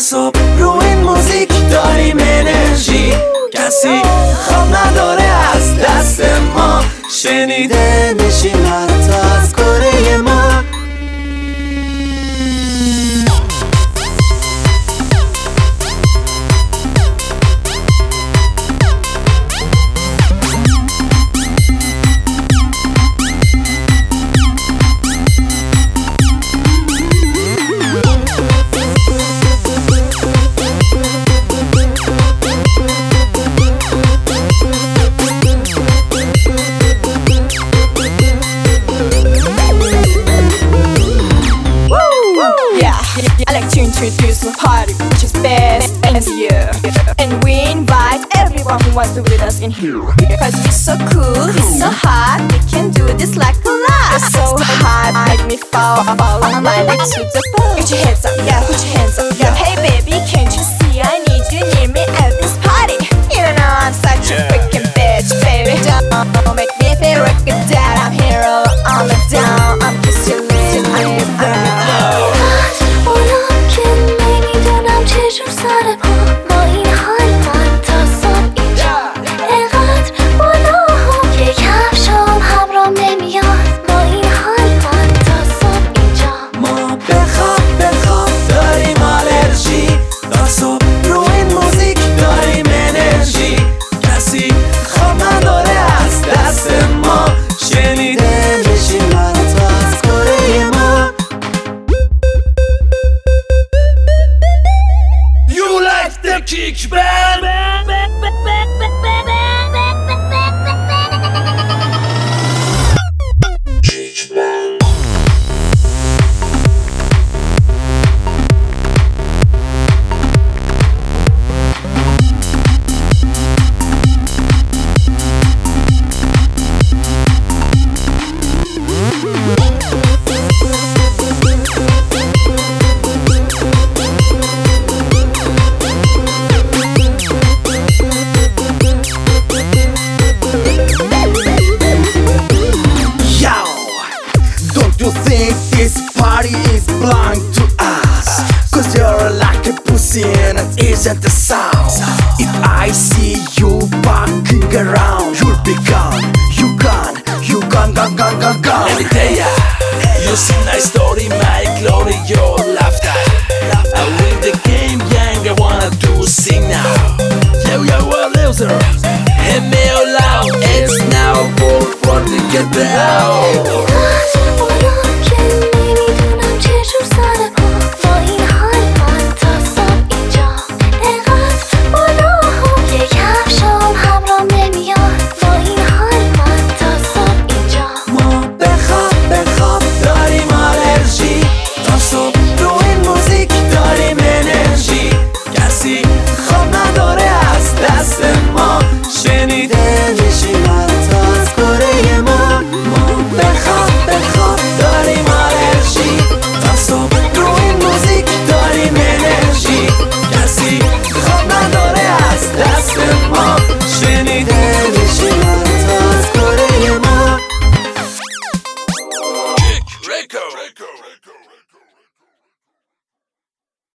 صبح رو این موزیک داریم انرژی، کسی خواب نداره از دست ما، شنیده میشیم حتی از کره ما. I like to introduce the party, which is best and here. And we invite everyone who wants to be with us in here. Cause we're so cool, we're so hot, we can do this like a lot. We're so hot, make me fall on my leg to the bone. Put your hands up, yeah, put your hands up, yeah. Hey baby, can't you see I need you near me at this party? You don't know I'm such a freaking bitch, baby. Don't make me feel like a dad. I'm here all on the down, I'm just your little baby. چشم سر پا با این حال من تا صبح اینجا اینقدر بالا که کفشام همرام نمیاد. با این حال من تا صبح اینجا ما بخواب داریم آلرژی، تا صبح رو این موزیک داریم انرژی، کسی خواب نداره از دست ما، شنیده میشیم حتی از کره ما. You like the kick band? You think this party is blind to us? Cause you're like a pussy and it isn't the sound. If I see you walking around, you'll be gone. You gone. Let me tell ya, you see my story, my glory, yours.